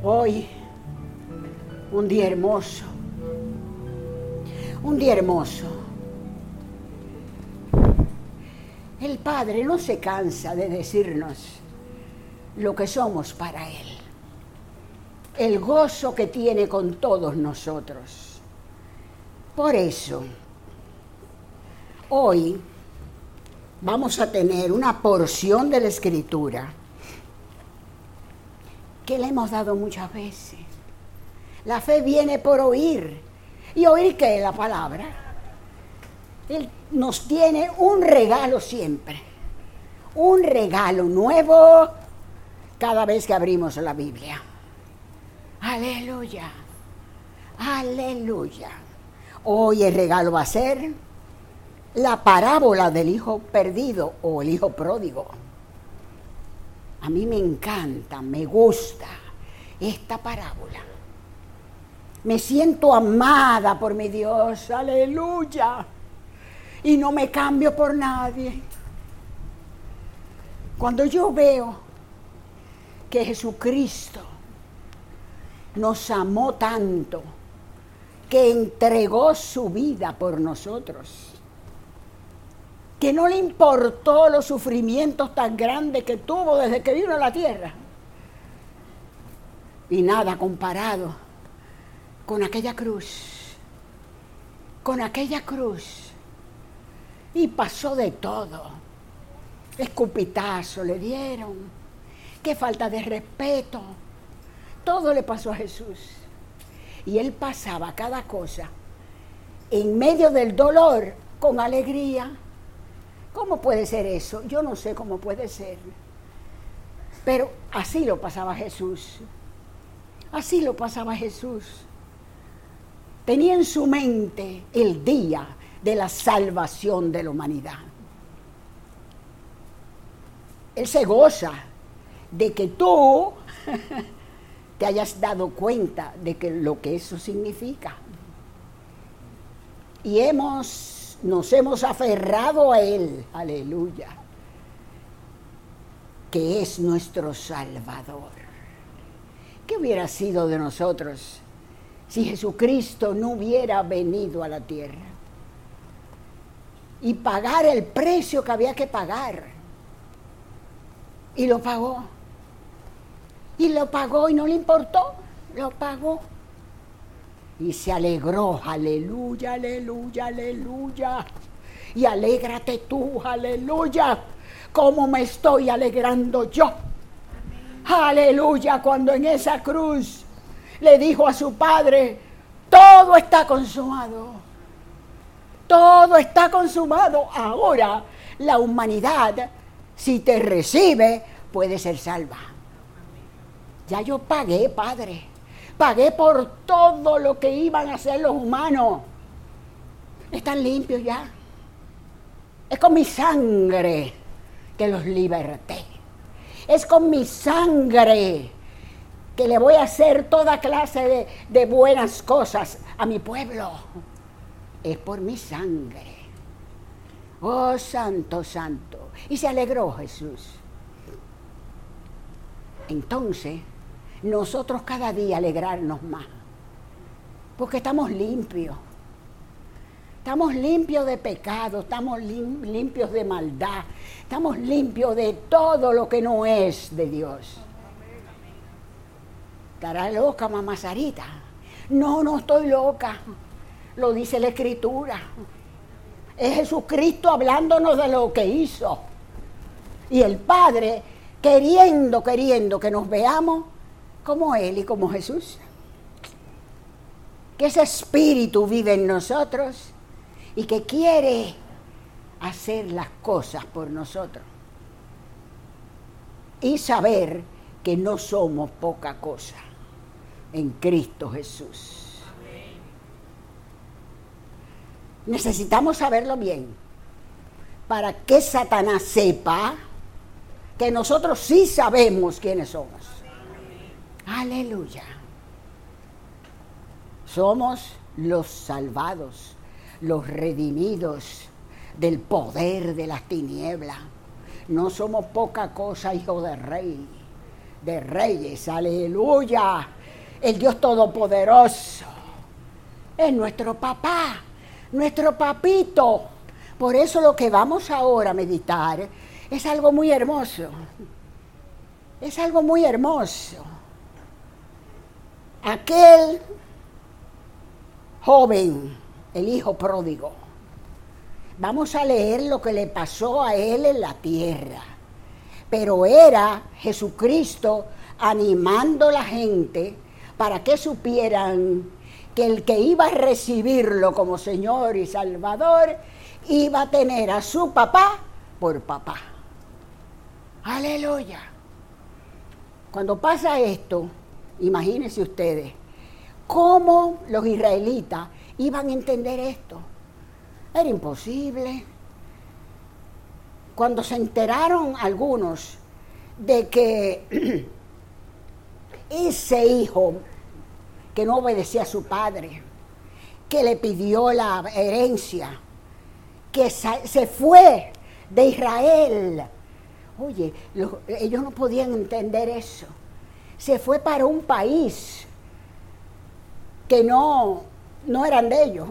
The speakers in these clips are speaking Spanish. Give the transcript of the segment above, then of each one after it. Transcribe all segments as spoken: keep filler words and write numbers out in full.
Hoy, un día hermoso, un día hermoso. El Padre no se cansa de decirnos lo que somos para Él, el gozo que tiene con todos nosotros. Por eso, hoy vamos a tener una porción de la Escritura que le hemos dado muchas veces. La fe viene por oír. ¿Y oír qué es la palabra? Él nos tiene un regalo siempre. Un regalo nuevo cada vez que abrimos la Biblia. Aleluya. Aleluya. Hoy el regalo va a ser la parábola del hijo perdido o el hijo pródigo. A mí me encanta, me gusta esta parábola. Me siento amada por mi Dios, aleluya. Y no me cambio por nadie. Cuando yo veo que Jesucristo nos amó tanto, que entregó su vida por nosotros, que no le importó los sufrimientos tan grandes que tuvo desde que vino a la tierra. Y nada comparado con aquella cruz, con aquella cruz. Y pasó de todo. Escupitazo le dieron, qué falta de respeto. Todo le pasó a Jesús. Y Él pasaba cada cosa en medio del dolor con alegría. ¿Cómo puede ser eso? Yo no sé cómo puede ser. Pero así lo pasaba Jesús. Así lo pasaba Jesús. Tenía en su mente el día de la salvación de la humanidad. Él se goza de que tú te hayas dado cuenta de que lo que eso significa. Y hemos... Nos hemos aferrado a Él, aleluya, que es nuestro Salvador. ¿Qué hubiera sido de nosotros si Jesucristo no hubiera venido a la tierra y pagar el precio que había que pagar? Y lo pagó. Y lo pagó y no le importó, lo pagó. Y se alegró, aleluya, aleluya, aleluya. Y alégrate tú, aleluya, como me estoy alegrando yo. Aleluya, cuando en esa cruz le dijo a su Padre, todo está consumado. Todo está consumado. Ahora la humanidad, si te recibe, puede ser salva. Ya yo pagué, Padre. Pagué por todo lo que iban a hacer los humanos. Están limpios ya. Es con mi sangre que los liberté. Es con mi sangre que le voy a hacer toda clase de, de buenas cosas a mi pueblo. Es por mi sangre. Oh, santo, santo. Y se alegró Jesús. Entonces, nosotros cada día alegrarnos más, porque estamos limpios, estamos limpios de pecado, estamos lim- limpios de maldad, estamos limpios de todo lo que no es de Dios. ¿Estará loca, mamá Sarita? No, no estoy loca, lo dice la Escritura. Es Jesucristo hablándonos de lo que hizo. Y el Padre queriendo, queriendo que nos veamos como Él y como Jesús. Que ese espíritu vive en nosotros y que quiere hacer las cosas por nosotros. Y saber que no somos poca cosa en Cristo Jesús. Amén. Necesitamos saberlo bien para que Satanás sepa que nosotros sí sabemos quiénes somos. Aleluya. Somos los salvados, los redimidos del poder de las tinieblas. No somos poca cosa, hijo del rey. de reyes, aleluya. El Dios Todopoderoso es nuestro papá, nuestro papito. Por eso lo que vamos ahora a meditar es algo muy hermoso. Es algo muy hermoso. Aquel joven, el hijo pródigo. Vamos a leer lo que le pasó a él en la tierra. Pero era Jesucristo animando a la gente para que supieran que el que iba a recibirlo como Señor y Salvador iba a tener a su papá por papá. Aleluya. Cuando pasa esto, imagínense ustedes cómo los israelitas iban a entender esto. Era imposible. Cuando se enteraron algunos de que ese hijo que no obedecía a su padre, que le pidió la herencia, que se fue de Israel. Oye, los, ellos no podían entender eso. Se fue para un país que no, no eran de ellos.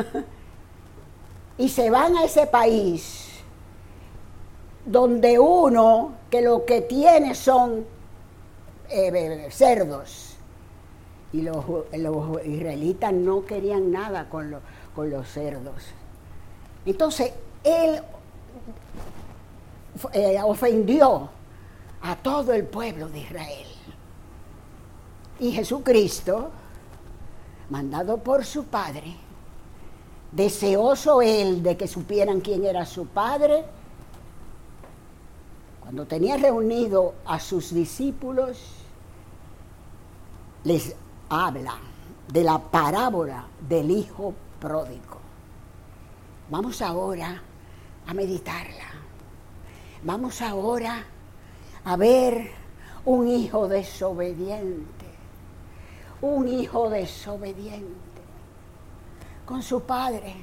Y se van a ese país donde uno que lo que tiene son eh, cerdos. Y los, los israelitas no querían nada con, lo, con los cerdos. Entonces, él eh, ofendió a todo el pueblo de Israel. Y Jesucristo, mandado por su Padre, deseoso él de que supieran quién era su Padre, cuando tenía reunido a sus discípulos, les habla de la parábola del hijo pródigo. Vamos ahora a meditarla. Vamos ahora a ver un hijo desobediente, un hijo desobediente con su padre.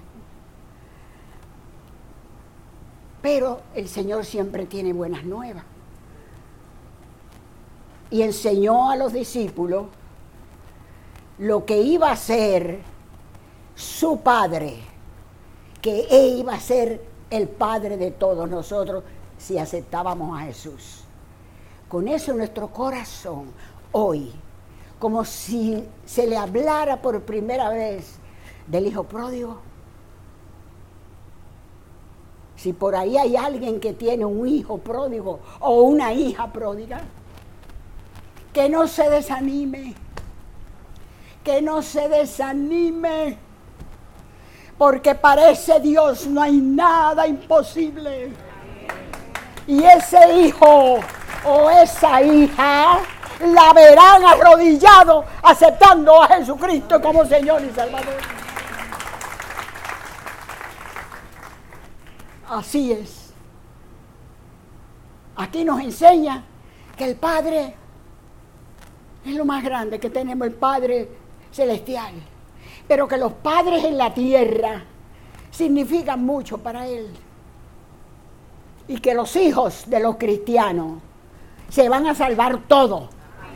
Pero el Señor siempre tiene buenas nuevas. Y enseñó a los discípulos lo que iba a ser su Padre, que Él iba a ser el Padre de todos nosotros si aceptábamos a Jesús. Con eso en nuestro corazón, hoy, como si se le hablara por primera vez del hijo pródigo. Si por ahí hay alguien que tiene un hijo pródigo o una hija pródiga, que no se desanime, que no se desanime, porque para ese Dios no hay nada imposible. Y ese hijo o esa hija la verán arrodillado aceptando a Jesucristo como Señor y Salvador. Así es. Aquí nos enseña que el Padre es lo más grande que tenemos, el Padre celestial. Pero que los padres en la tierra significan mucho para Él. Y que los hijos de los cristianos se van a salvar todos.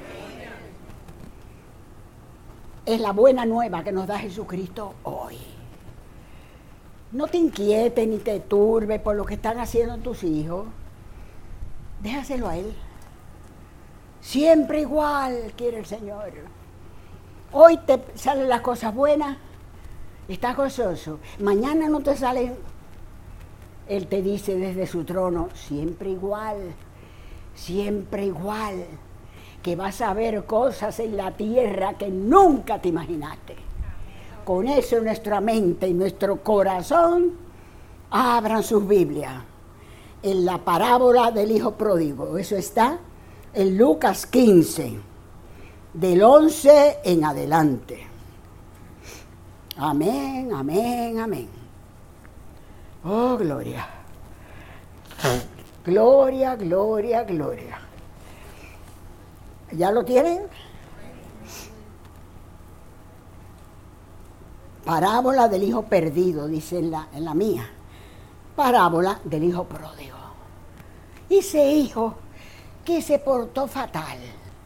Es la buena nueva que nos da Jesucristo hoy. No te inquietes ni te turbes por lo que están haciendo tus hijos. Déjaselo a Él. Siempre igual quiere el Señor. Hoy te salen las cosas buenas, estás gozoso. Mañana no te salen. Él te dice desde su trono, siempre igual, siempre igual, que vas a ver cosas en la tierra que nunca te imaginaste. Con eso nuestra mente y nuestro corazón abran sus Biblias en la parábola del hijo pródigo. Eso está en Lucas quince, del once en adelante. Amén, amén, amén. Oh, gloria. Gloria, gloria, gloria. ¿Ya lo tienen? Parábola del hijo perdido, dice en la, en la mía. Parábola del hijo pródigo. Ese hijo que se portó fatal.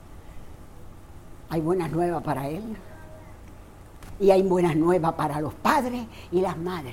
Hay buenas nuevas para él. Y hay buenas nuevas para los padres y las madres.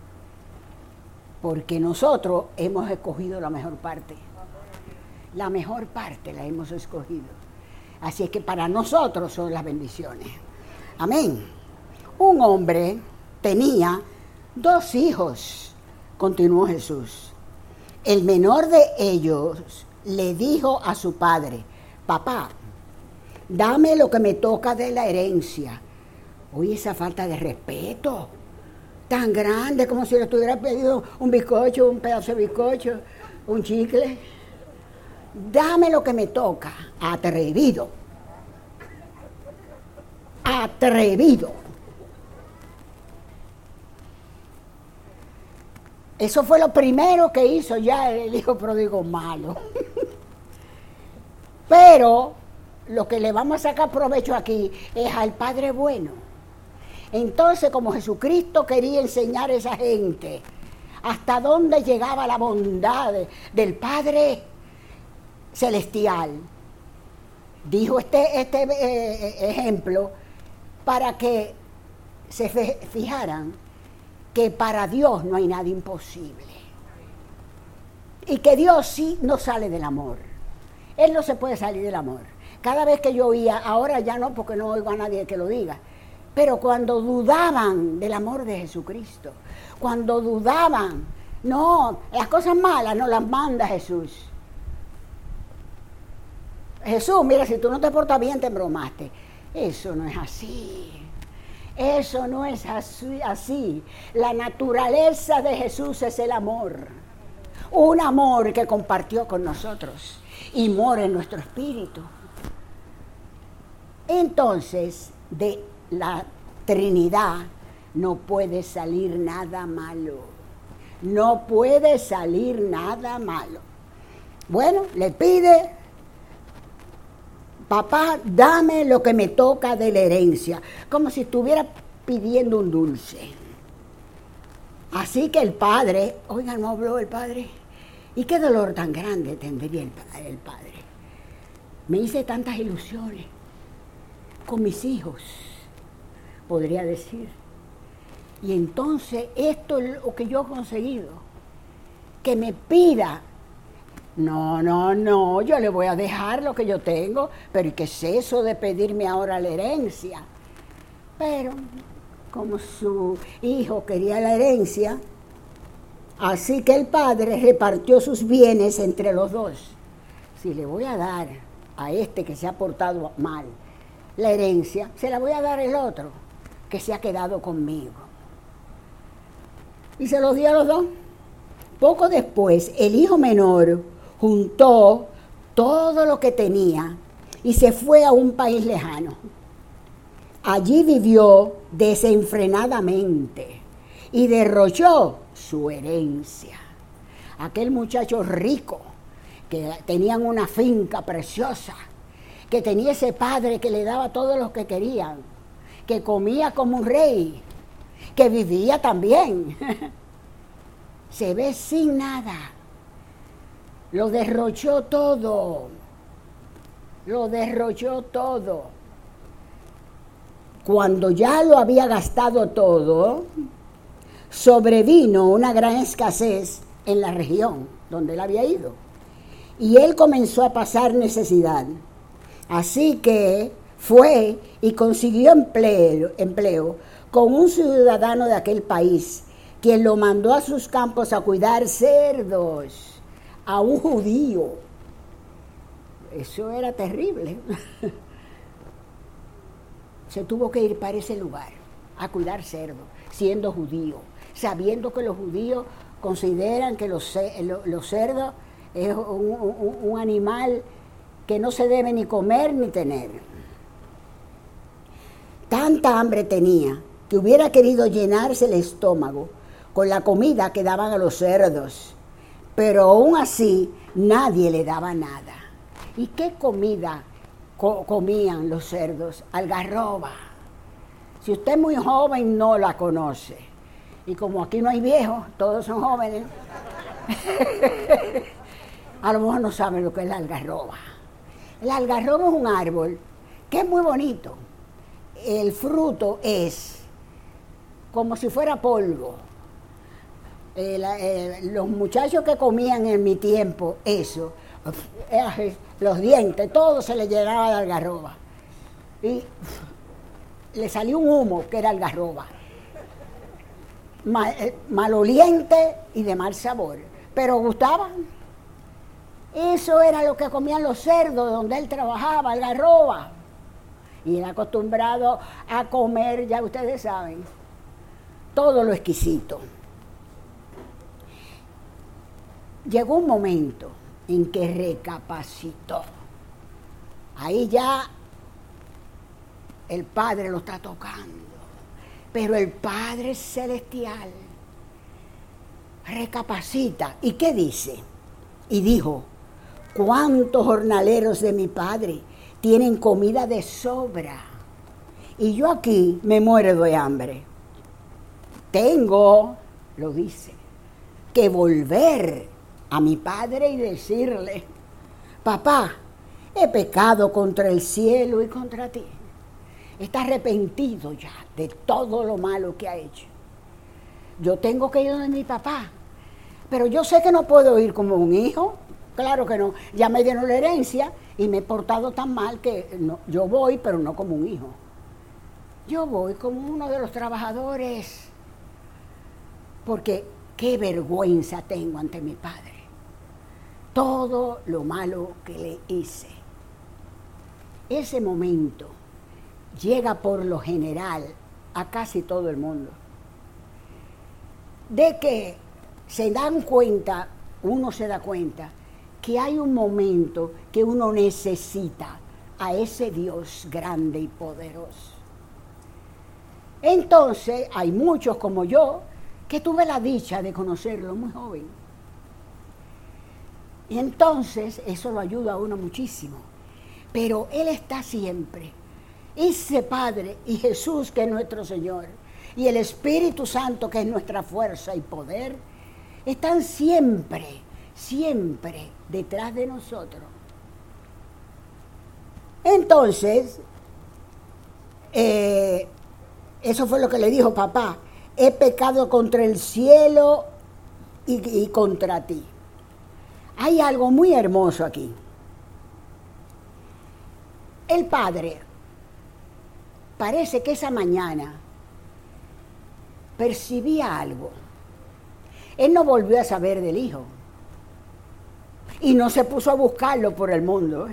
Porque nosotros hemos escogido la mejor parte. La mejor parte la hemos escogido. Así es que para nosotros son las bendiciones. Amén. Un hombre tenía dos hijos, continuó Jesús. El menor de ellos le dijo a su padre: papá, dame lo que me toca de la herencia. Oye, esa falta de respeto tan grande, como si le estuviera pedido un bizcocho, un pedazo de bizcocho, un chicle. Dame lo que me toca. Atrevido. Atrevido. Eso fue lo primero que hizo ya el hijo pródigo malo. Pero lo que le vamos a sacar provecho aquí es al Padre bueno. Entonces, como Jesucristo quería enseñar a esa gente hasta dónde llegaba la bondad del Padre Celestial, dijo este, este eh, ejemplo para que se fijaran que para Dios no hay nada imposible. Y que Dios sí no sale del amor. Él no se puede salir del amor. Cada vez que yo oía, ahora ya no, porque no oigo a nadie que lo diga, pero cuando dudaban del amor de Jesucristo, cuando dudaban, no, las cosas malas no las manda Jesús. Jesús, mira, si tú no te portas bien, te embromaste. Eso no es así. Eso no es así, así. La naturaleza de Jesús es el amor. Un amor que compartió con nosotros y mora en nuestro espíritu. Entonces, de la Trinidad no puede salir nada malo. No puede salir nada malo. Bueno, le pide: papá, dame lo que me toca de la herencia. Como si estuviera pidiendo un dulce. Así que el padre, oiga, no habló el padre. ¿Y qué dolor tan grande tendría el, el padre? Me hice tantas ilusiones con mis hijos, podría decir. Y entonces esto es lo que yo he conseguido. Que me pida. No, no, no, yo le voy a dejar lo que yo tengo, pero ¿y qué es eso de pedirme ahora la herencia? Pero como su hijo quería la herencia, así que el padre repartió sus bienes entre los dos. Si le voy a dar a este que se ha portado mal la herencia, se la voy a dar al otro que se ha quedado conmigo. Y se los dio a los dos. Poco después, el hijo menor juntó todo lo que tenía y se fue a un país lejano. Allí vivió desenfrenadamente y derrochó su herencia. Aquel muchacho rico, que tenían una finca preciosa, que tenía ese padre que le daba todo lo que querían, que comía como un rey, que vivía también, se ve sin nada. Lo derrochó todo, lo derrochó todo. Cuando ya lo había gastado todo, sobrevino una gran escasez en la región donde él había ido. Y él comenzó a pasar necesidad. Así que fue y consiguió empleo, empleo con un ciudadano de aquel país, quien lo mandó a sus campos a cuidar cerdos, a un judío. Eso era terrible. Se tuvo que ir para ese lugar a cuidar cerdos, siendo judío, sabiendo que los judíos consideran que los, los cerdos es un, un, un animal que no se debe ni comer ni tener. Tanta hambre tenía que hubiera querido llenarse el estómago con la comida que daban a los cerdos, pero aún así nadie le daba nada. ¿Y qué comida co- comían los cerdos? Algarroba. Si usted es muy joven no la conoce, y como aquí no hay viejos, todos son jóvenes. a lo mejor no saben lo que es la algarroba. La algarroba es un árbol que es muy bonito. El fruto es como si fuera polvo. Eh, la, eh, los muchachos que comían en mi tiempo eso, eh, los dientes, todo se les llenaba de algarroba. Y le salió un humo que era algarroba. Mal, eh, maloliente y de mal sabor, pero gustaban. Eso era lo que comían los cerdos donde él trabajaba, algarroba. Y era acostumbrado a comer, ya ustedes saben, todo lo exquisito. Llegó un momento en que recapacitó. Ahí ya el Padre lo está tocando. Pero el Padre Celestial recapacita. ¿Y qué dice? Y dijo, ¿cuántos jornaleros de mi Padre tienen comida de sobra? Y yo aquí me muero de hambre. Tengo, lo dice, que volver a mi Padre y decirle, papá, he pecado contra el cielo y contra ti. Está arrepentido ya de todo lo malo que ha hecho. Yo tengo que ir donde mi papá, pero yo sé que no puedo ir como un hijo, claro que no. Ya me dieron la herencia y me he portado tan mal que no, yo voy, pero no como un hijo. Yo voy como uno de los trabajadores, porque qué vergüenza tengo ante mi padre. Todo lo malo que le hice. Ese momento llega por lo general a casi todo el mundo, de que se dan cuenta, uno se da cuenta, que hay un momento que uno necesita a ese Dios grande y poderoso. Entonces, hay muchos como yo, que tuve la dicha de conocerlo muy joven. Y entonces, eso lo ayuda a uno muchísimo. Pero Él está siempre. Ese Padre y Jesús, que es nuestro Señor, y el Espíritu Santo, que es nuestra fuerza y poder, están siempre, siempre detrás de nosotros. Entonces, eh, eso fue lo que le dijo papá, he pecado contra el cielo y, y contra ti. Hay algo muy hermoso aquí. El Padre parece que esa mañana percibía algo. Él no volvió a saber del Hijo y no se puso a buscarlo por el mundo.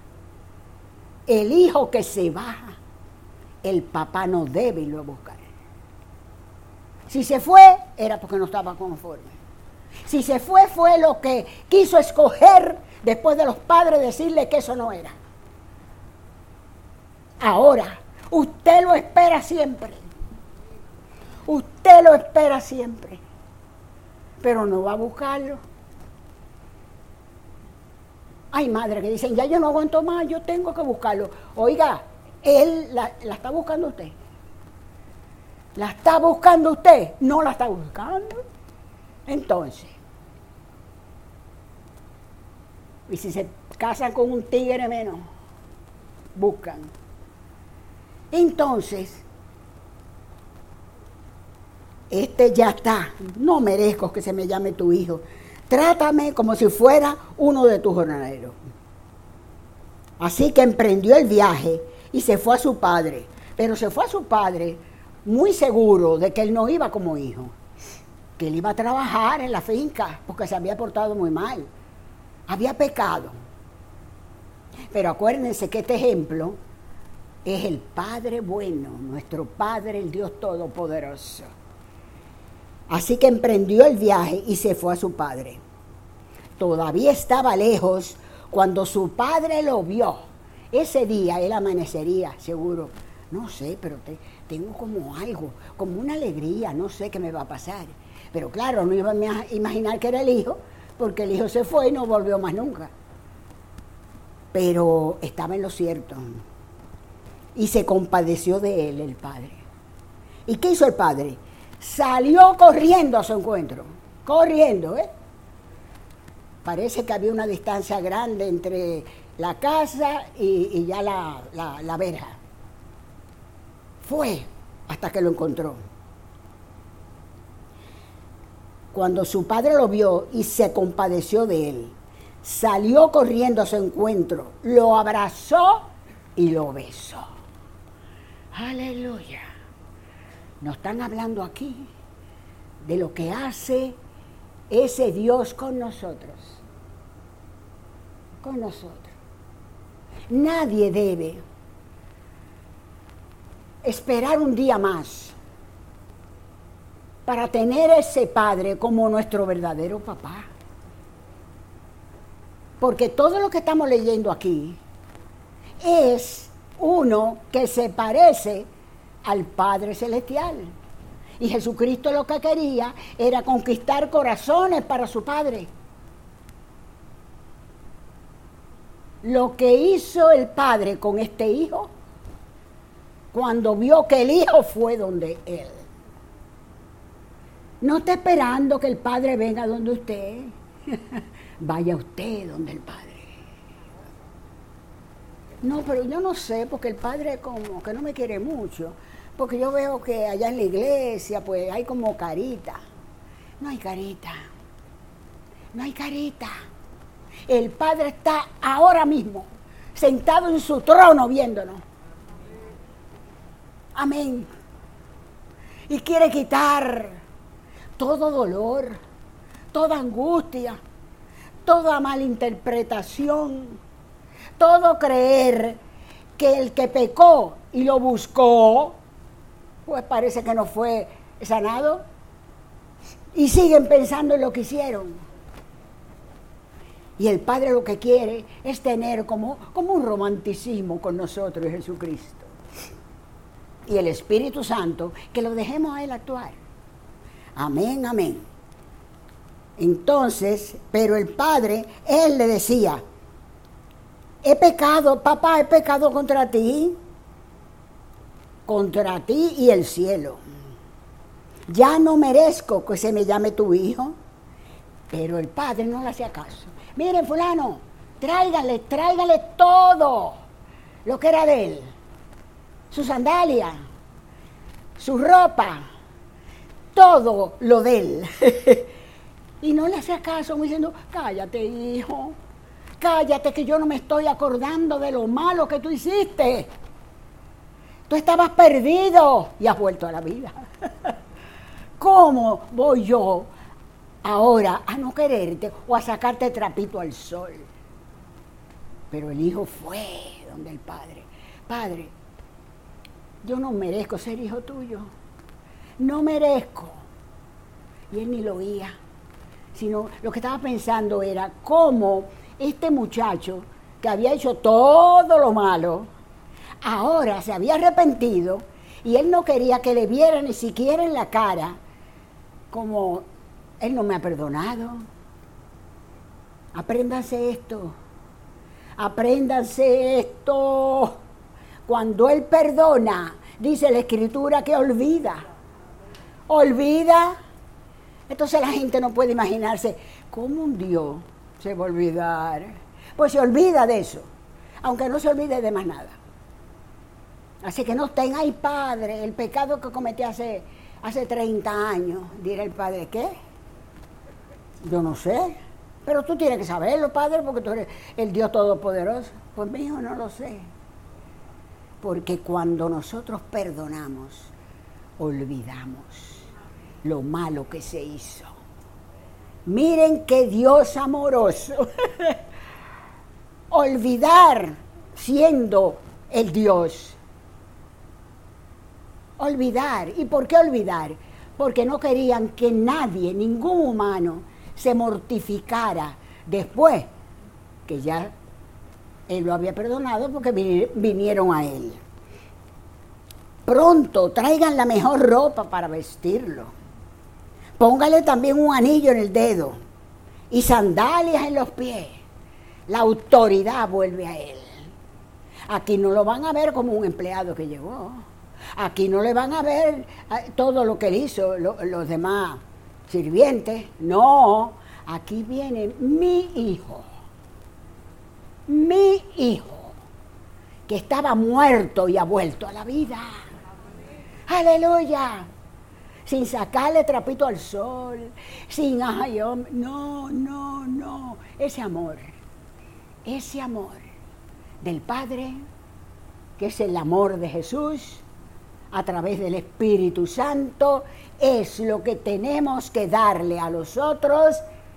El Hijo que se va, el papá no debe irlo a buscar. Si se fue, era porque no estaba conforme. Si se fue, fue lo que quiso escoger después de los padres decirle que eso no era. Ahora, usted lo espera siempre. Usted lo espera siempre. Pero no va a buscarlo. Hay madres que dicen, ya yo no aguanto más, yo tengo que buscarlo. Oiga, él la, la está buscando usted. ¿La está buscando usted? No la está buscando. Entonces, y si se casan con un tigre menos, buscan. Entonces, este ya está, no merezco que se me llame tu hijo. Trátame como si fuera uno de tus jornaleros. Así que emprendió el viaje y se fue a su padre. Pero se fue a su padre muy seguro de que él no iba como hijo, que él iba a trabajar en la finca porque se había portado muy mal, había pecado. Pero acuérdense que este ejemplo es el Padre bueno, nuestro Padre, el Dios Todopoderoso. Así que emprendió el viaje y se fue a su padre. Todavía estaba lejos cuando su padre lo vio. Ese día él amanecería, seguro. No sé, pero te, tengo como algo, como una alegría, no sé qué me va a pasar. Pero claro, no iba a imaginar que era el hijo, porque el hijo se fue y no volvió más nunca. Pero estaba en lo cierto. Y se compadeció de él el padre. ¿Y qué hizo el padre? Salió corriendo a su encuentro, corriendo, ¿eh? parece que había una distancia grande entre la casa y, y ya la, la, la verja. Fue hasta que lo encontró. Cuando su padre lo vio y se compadeció de él, salió corriendo a su encuentro, lo abrazó y lo besó. Aleluya. Nos están hablando aquí de lo que hace ese Dios con nosotros. Con nosotros. Nadie debe esperar un día más para tener ese Padre como nuestro verdadero papá. Porque todo lo que estamos leyendo aquí es uno que se parece al Padre Celestial. Y Jesucristo lo que quería era conquistar corazones para su Padre. Lo que hizo el Padre con este hijo, cuando vio que el hijo fue donde él. No está esperando que el Padre venga donde usted. Vaya usted donde el Padre. No, pero yo no sé, porque el Padre como que no me quiere mucho. Porque yo veo que allá en la iglesia, pues hay como carita. No hay carita. No hay carita. El Padre está ahora mismo sentado en su trono viéndonos. Amén. Y quiere quitar todo dolor, toda angustia, toda malinterpretación, todo creer que el que pecó y lo buscó, pues parece que no fue sanado. Y siguen pensando en lo que hicieron. Y el Padre lo que quiere es tener como, como un romanticismo con nosotros y Jesucristo. Y el Espíritu Santo, que lo dejemos a Él actuar. Amén, amén. Entonces, pero el Padre, Él le decía, he pecado, papá, he pecado contra ti, contra ti y el cielo. Ya no merezco que se me llame tu hijo. Pero el Padre no le hacía caso. Miren, fulano, tráigale, tráigale todo lo que era de él. Su sandalia, su ropa, todo lo de él. Y no le hacía caso, como diciendo, cállate, hijo, cállate que yo no me estoy acordando de lo malo que tú hiciste. Tú estabas perdido y has vuelto a la vida. ¿Cómo voy yo ahora a no quererte o a sacarte trapito al sol? Pero el hijo fue donde el padre. Padre, yo no merezco ser hijo tuyo. No merezco. Y él ni lo oía. Sino lo que estaba pensando era cómo este muchacho que había hecho todo lo malo, ahora se había arrepentido y él no quería que le viera ni siquiera en la cara como él no me ha perdonado. Apréndanse esto. Apréndanse esto. Cuando él perdona, dice la Escritura que olvida. Olvida. Entonces la gente no puede imaginarse cómo un Dios se va a olvidar. Pues se olvida de eso, aunque no se olvide de más nada. Así que no estén, ay padre, el pecado que cometí hace, hace treinta años. Dirá el padre, ¿qué? Yo no sé, pero tú tienes que saberlo, padre, porque tú eres el Dios Todopoderoso. Pues mi hijo no lo sé. Porque cuando nosotros perdonamos, olvidamos lo malo que se hizo. Miren qué Dios amoroso. Olvidar siendo el Dios. Olvidar. ¿Y por qué olvidar? Porque no querían que nadie, ningún humano, se mortificara después que ya él lo había perdonado porque vinieron a él. Pronto traigan la mejor ropa para vestirlo. Póngale también un anillo en el dedo y sandalias en los pies. La autoridad vuelve a él. Aquí no lo van a ver como un empleado que llegó. Aquí no le van a ver todo lo que él hizo, lo, los demás sirvientes. No, aquí viene mi hijo, mi hijo, que estaba muerto y ha vuelto a la vida. Aleluya. Sin sacarle trapito al sol, sin, ay, hombre, no, no, no. Ese amor, ese amor del Padre, que es el amor de Jesús, a través del Espíritu Santo, es lo que tenemos que darle a los otros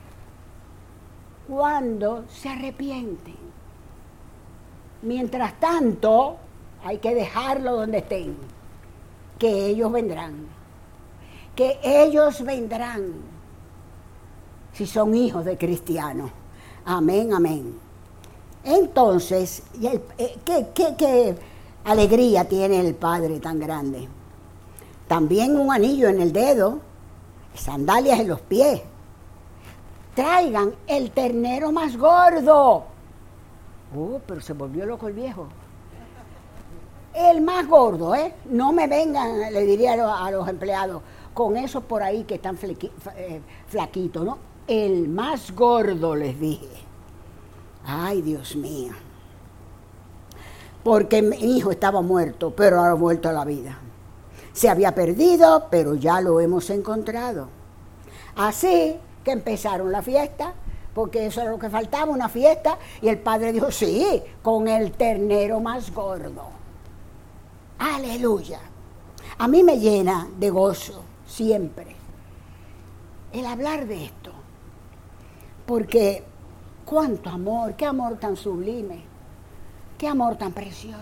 cuando se arrepienten. Mientras tanto, hay que dejarlo donde estén, que ellos vendrán, que ellos vendrán, si son hijos de cristianos. Amén, amén. Entonces, ¿qué, qué, qué alegría tiene el Padre tan grande? También un anillo en el dedo, sandalias en los pies. Traigan el ternero más gordo. Oh, pero se volvió loco el viejo. El más gordo, ¿eh? No me vengan, le diría a los, a los empleados, con esos por ahí que están flequi, eh, flaquitos, ¿no? El más gordo, les dije. Ay, Dios mío. Porque mi hijo estaba muerto, pero ahora ha vuelto a la vida. Se había perdido, pero ya lo hemos encontrado. Así que empezaron la fiesta, porque eso era lo que faltaba, una fiesta, y el padre dijo, sí, con el ternero más gordo. Aleluya. A mí me llena de gozo siempre el hablar de esto, porque cuánto amor, qué amor tan sublime, qué amor tan precioso.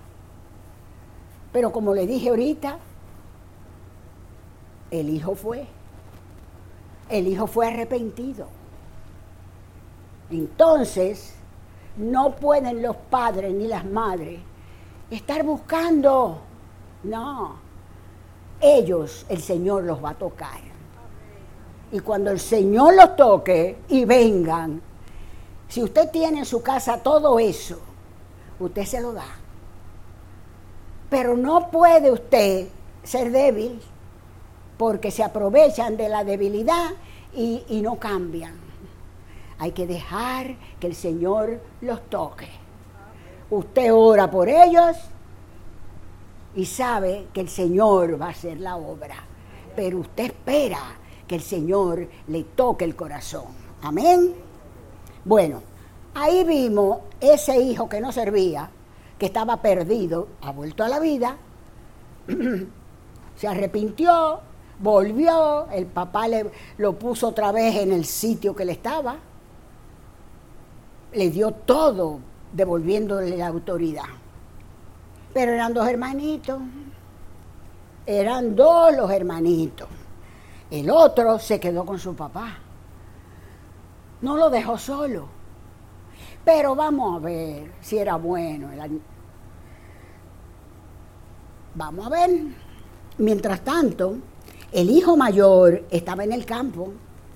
Pero como le dije ahorita, el hijo fue, el hijo fue arrepentido. Entonces, no pueden los padres ni las madres estar buscando, no, ellos, el Señor los va a tocar. Y cuando el Señor los toque y vengan, si usted tiene en su casa todo eso, usted se lo da. Pero no puede usted ser débil, porque se aprovechan de la debilidad y, y no cambian. Hay que dejar que el Señor los toque. Usted ora por ellos y sabe que el Señor va a hacer la obra. Pero usted espera que el Señor le toque el corazón. Amén. Bueno, ahí vimos ese hijo que no servía, que estaba perdido, ha vuelto a la vida, se arrepintió, volvió, el papá le, lo puso otra vez en el sitio que le estaba, le dio todo, devolviéndole la autoridad. Pero eran dos hermanitos, eran dos los hermanitos. El otro se quedó con su papá, no lo dejó solo. Pero vamos a ver si era bueno. El... Vamos a ver. Mientras tanto, el hijo mayor estaba en el campo.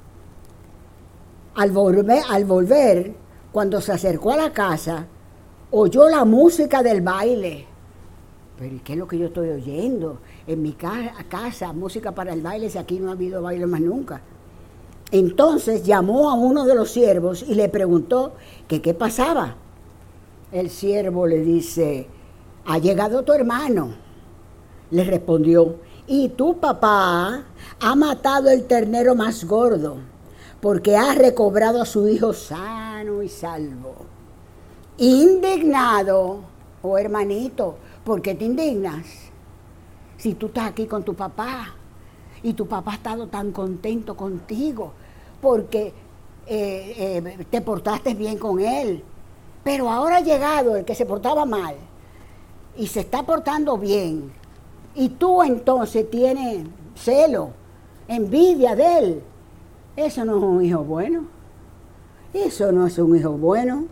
Al volver, al volver, cuando se acercó a la casa, oyó la música del baile. Pero ¿y qué es lo que yo estoy oyendo? En mi ca- casa, música para el baile, si aquí no ha habido baile más nunca. Entonces llamó a uno de los siervos y le preguntó que qué pasaba. El siervo le dice, ha llegado tu hermano. Le respondió, y tu papá ha matado el ternero más gordo, porque ha recobrado a su hijo sano y salvo. Indignado, oh hermanito, ¿por qué te indignas? Si tú estás aquí con tu papá y tu papá ha estado tan contento contigo porque eh, eh, te portaste bien con él, pero ahora ha llegado el que se portaba mal y se está portando bien, y tú entonces tienes celo, envidia de él. Eso no es un hijo bueno. Eso no es un hijo bueno.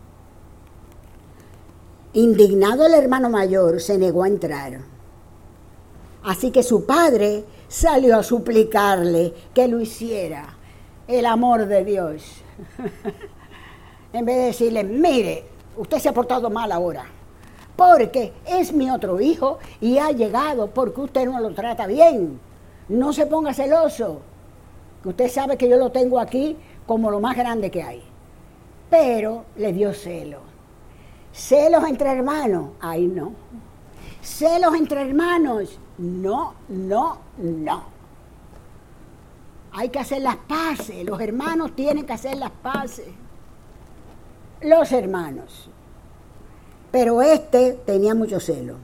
Indignado, el hermano mayor se negó a entrar. Así que su padre salió a suplicarle que lo hiciera. El amor de Dios. En vez de decirle, mire, usted se ha portado mal ahora, porque es mi otro hijo y ha llegado porque usted no lo trata bien. No se ponga celoso. Usted sabe que yo lo tengo aquí como lo más grande que hay. Pero le dio celo. Celos entre hermanos, ay no. Celos entre hermanos, no, no, no. Hay que hacer las paces, los hermanos tienen que hacer las paces. Los hermanos. Pero este tenía mucho celo.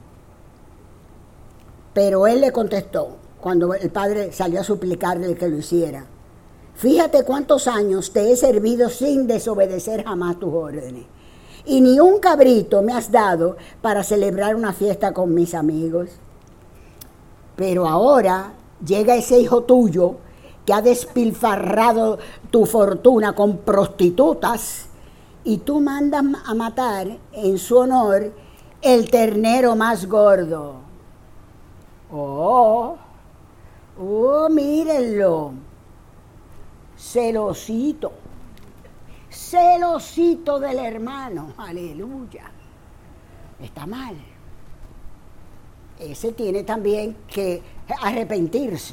Pero él le contestó, cuando el padre salió a suplicarle que lo hiciera: fíjate cuántos años te he servido sin desobedecer jamás tus órdenes. Y ni un cabrito me has dado para celebrar una fiesta con mis amigos. Pero ahora llega ese hijo tuyo que ha despilfarrado tu fortuna con prostitutas y tú mandas a matar en su honor el ternero más gordo. Oh, oh, mírenlo. Celosito. Celosito del hermano. Aleluya. Está mal. Ese tiene también que arrepentirse.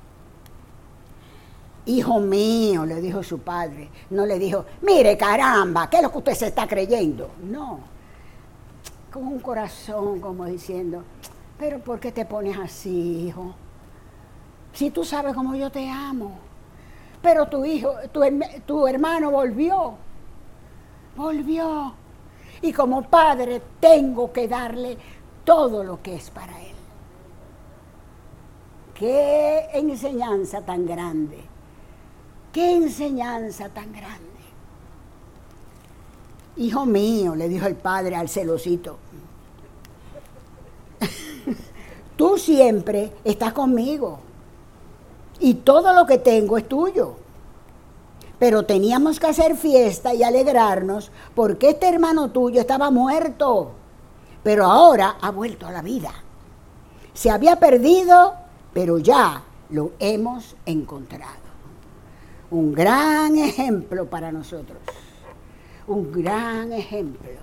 Hijo mío, le dijo su padre. No le dijo, mire caramba, ¿qué es lo que usted se está creyendo? No. Con un corazón como diciendo, pero ¿por qué te pones así, hijo? Si tú sabes cómo yo te amo. Pero tu hijo, tu, tu hermano volvió. Volvió. Y como padre tengo que darle todo lo que es para él. Qué enseñanza tan grande. Qué enseñanza tan grande. Hijo mío, le dijo el padre al celosito, tú siempre estás conmigo y todo lo que tengo es tuyo. Pero teníamos que hacer fiesta y alegrarnos porque este hermano tuyo estaba muerto, pero ahora ha vuelto a la vida. Se había perdido, pero ya lo hemos encontrado. Un gran ejemplo para nosotros. Un gran ejemplo.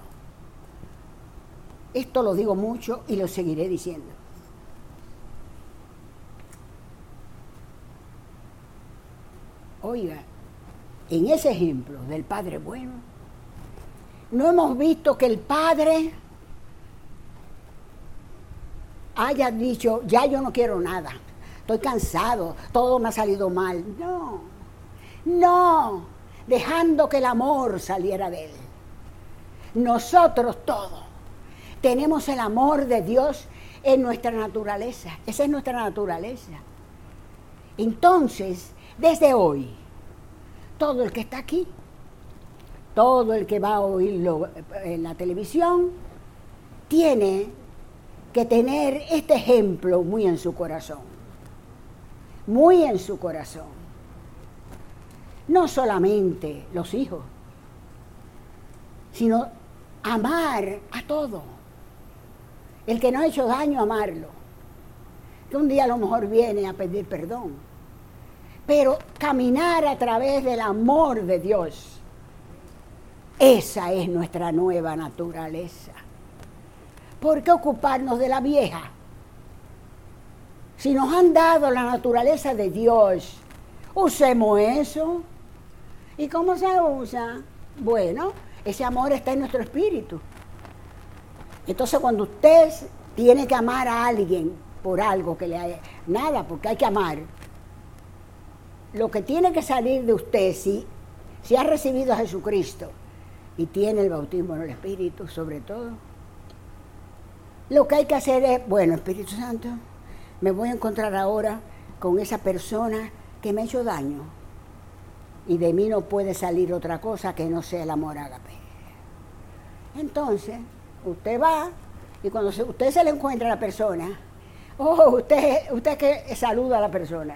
Esto lo digo mucho y lo seguiré diciendo. Oiga, en ese ejemplo del Padre bueno, no hemos visto que el Padre haya dicho, ya yo no quiero nada, estoy cansado, todo me ha salido mal. No, no, dejando que el amor saliera de él. Nosotros todos tenemos el amor de Dios en nuestra naturaleza, esa es nuestra naturaleza. Entonces, desde hoy, todo el que está aquí, todo el que va a oírlo en la televisión, tiene que tener este ejemplo muy en su corazón, muy en su corazón. No solamente los hijos, sino amar a todo. El que no ha hecho daño, amarlo. Que un día a lo mejor viene a pedir perdón. Pero caminar a través del amor de Dios, esa es nuestra nueva naturaleza. ¿Por qué ocuparnos de la vieja? Si nos han dado la naturaleza de Dios, usemos eso. ¿Y cómo se usa? Bueno, ese amor está en nuestro espíritu. Entonces cuando usted tiene que amar a alguien por algo que le haya... Nada, porque hay que amar. Lo que tiene que salir de usted, si, si ha recibido a Jesucristo y tiene el bautismo en el Espíritu, sobre todo, lo que hay que hacer es, bueno, Espíritu Santo, me voy a encontrar ahora con esa persona que me ha hecho daño y de mí no puede salir otra cosa que no sea el amor ágape. Entonces, usted va y cuando se, usted se le encuentra a la persona, oh, usted, usted que saluda a la persona,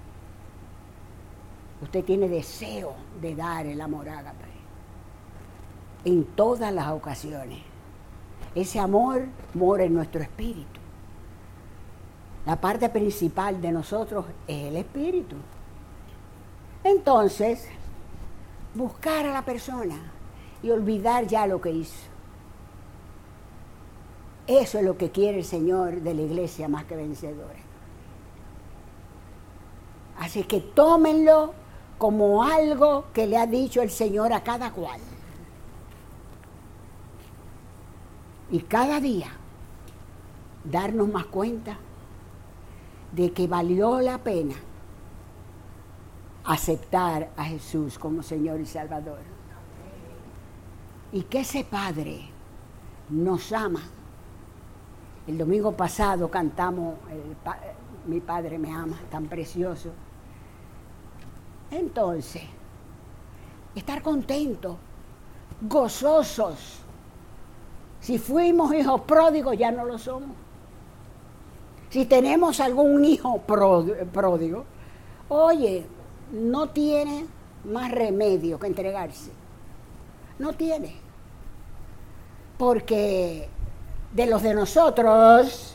usted tiene deseo de dar el amor ágape en todas las ocasiones. Ese amor mora en nuestro espíritu. La parte principal de nosotros es el espíritu. Entonces, buscar a la persona y olvidar ya lo que hizo. Eso es lo que quiere el Señor de la iglesia más que vencedores. Así que tómenlo como algo que le ha dicho el Señor a cada cual. Y cada día darnos más cuenta de que valió la pena aceptar a Jesús como Señor y Salvador. Y que ese Padre nos ama. El domingo pasado cantamos el pa- Mi Padre me ama, tan precioso. Entonces, estar contentos, gozosos. Si fuimos hijos pródigos, ya no lo somos. Si tenemos algún hijo pródigo, oye, no tiene más remedio que entregarse. No tiene. Porque de los de nosotros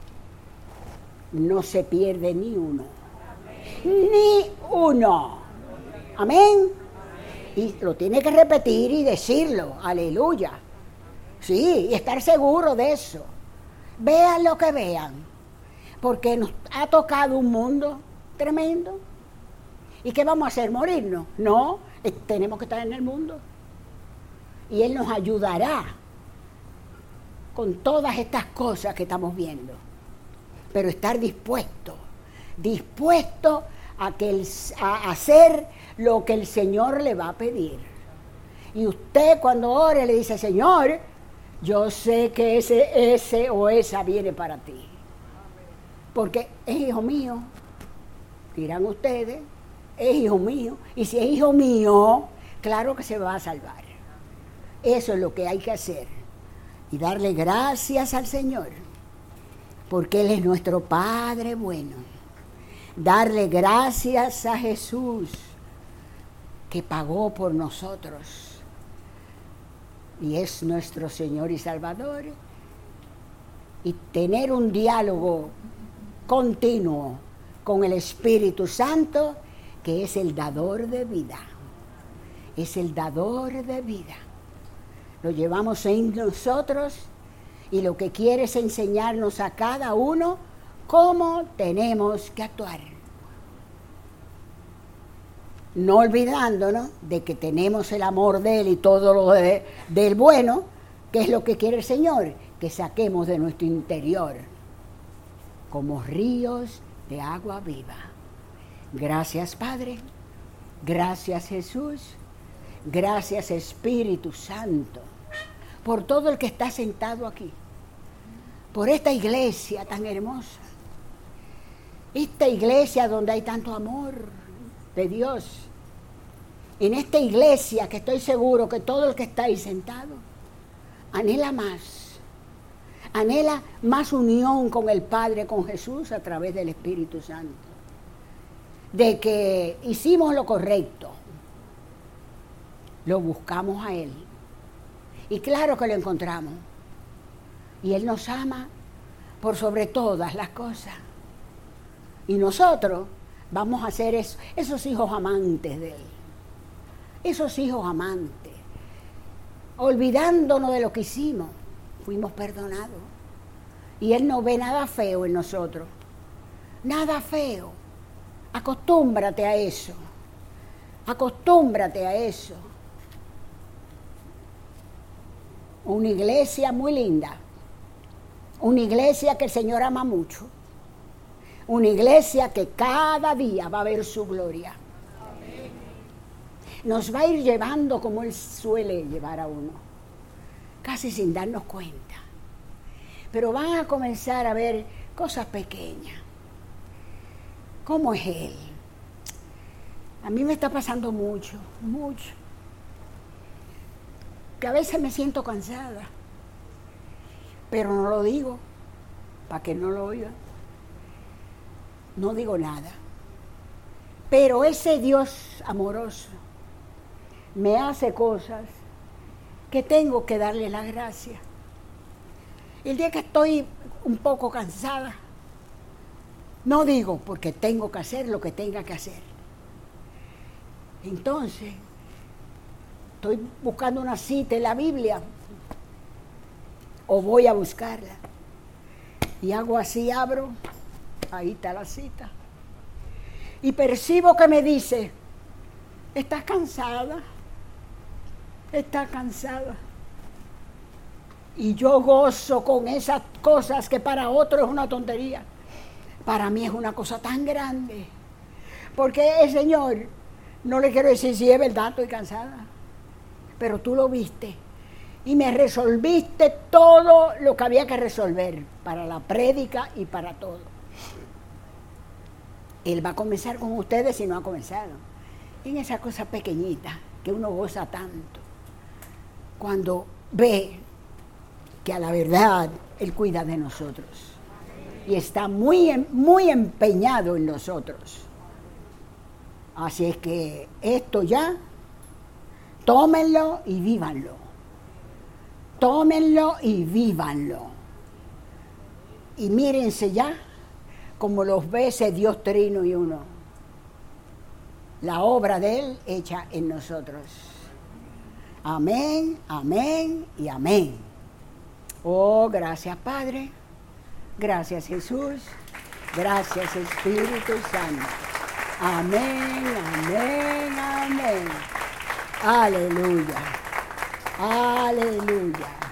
no se pierde ni uno. Ni uno. Amén. Y lo tiene que repetir y decirlo. Aleluya. Sí, y estar seguro de eso. Vean lo que vean. Porque nos ha tocado un mundo tremendo. ¿Y qué vamos a hacer? ¿Morirnos? No, eh, tenemos que estar en el mundo. Y Él nos ayudará con todas estas cosas que estamos viendo. Pero estar dispuesto, dispuesto a, que el, a hacer lo que el Señor le va a pedir. Y usted cuando ore le dice, Señor, yo sé que ese, ese o esa viene para ti. Porque es hijo mío, dirán ustedes, es hijo mío. Y si es hijo mío, claro que se va a salvar. Eso es lo que hay que hacer. Y darle gracias al Señor, porque Él es nuestro Padre bueno. Darle gracias a Jesús, que pagó por nosotros. Y es nuestro Señor y Salvador. Y tener un diálogo continuo con el Espíritu Santo, que es el dador de vida. Es el dador de vida. Lo llevamos en nosotros y lo que quiere es enseñarnos a cada uno cómo tenemos que actuar. No olvidándonos de que tenemos el amor de Él y todo lo de, del bueno, que es lo que quiere el Señor, que saquemos de nuestro interior como ríos de agua viva. Gracias, Padre. Gracias, Jesús. Gracias, Espíritu Santo, por todo el que está sentado aquí, por esta iglesia tan hermosa, esta iglesia donde hay tanto amor de Dios, en esta iglesia que estoy seguro que todo el que está ahí sentado anhela más, anhela más unión con el Padre, con Jesús a través del Espíritu Santo, de que hicimos lo correcto, lo buscamos a Él. Y claro que lo encontramos. Y Él nos ama por sobre todas las cosas. Y nosotros vamos a ser eso, esos hijos amantes de Él. Esos hijos amantes. Olvidándonos de lo que hicimos, fuimos perdonados. Y Él no ve nada feo en nosotros. Nada feo. Acostúmbrate a eso. Acostúmbrate a eso. Una iglesia muy linda, una iglesia que el Señor ama mucho, una iglesia que cada día va a ver su gloria. Amén. Nos va a ir llevando como Él suele llevar a uno, casi sin darnos cuenta. Pero van a comenzar a ver cosas pequeñas. ¿Cómo es Él? A mí me está pasando mucho, mucho. Que a veces me siento cansada, pero no lo digo, para que no lo oigan. No digo nada. Pero ese Dios amoroso me hace cosas que tengo que darle las gracias. El día que estoy un poco cansada, no digo porque tengo que hacer lo que tenga que hacer. Entonces, estoy buscando una cita en la Biblia o voy a buscarla y hago así, abro, ahí está la cita y percibo que me dice Estás cansada. Estás cansada. Y yo gozo con esas cosas que para otros es una tontería. Para mí es una cosa tan grande. Porque el Señor, no le quiero decir si es verdad, estoy cansada. Pero tú lo viste. Y me resolviste todo lo que había que resolver. Para la prédica y para todo. Él va a comenzar con ustedes si no ha comenzado. En esa cosa pequeñita que uno goza tanto. Cuando ve que a la verdad Él cuida de nosotros y está muy, muy empeñado en nosotros. Así es que esto ya, tómenlo y vívanlo. Tómenlo y vívanlo. Y mírense ya como los ve ese Dios trino y uno. La obra de Él hecha en nosotros. Amén, amén y amén. Oh, gracias Padre, gracias Jesús, gracias Espíritu Santo. Amén, amén, amén. Aleluya, aleluya.